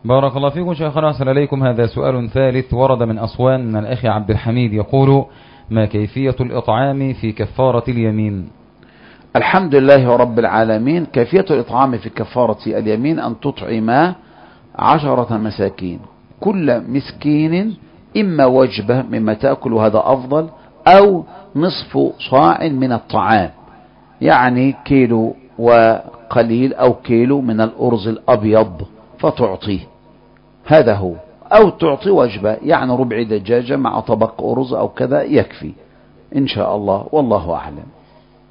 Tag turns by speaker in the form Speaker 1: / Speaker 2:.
Speaker 1: بارك الله فيكم شيخنا، أحسن إليكم. هذا سؤال ثالث ورد من أسوان من الأخ عبد الحميد، يقول: ما كيفية الإطعام في كفارة اليمين؟
Speaker 2: الحمد لله رب العالمين. كيفية الإطعام في كفارة اليمين أن تطعم 10 مساكين، كل مسكين إما وجبة مما تأكل، هذا أفضل، أو نصف صاع من الطعام، يعني كيلو وقليل أو كيلو من الأرز الأبيض فتعطيه، هذا هو. أو تعطي وجبة، يعني ربع دجاجة مع طبق أرز أو كذا يكفي إن شاء الله، والله أعلم.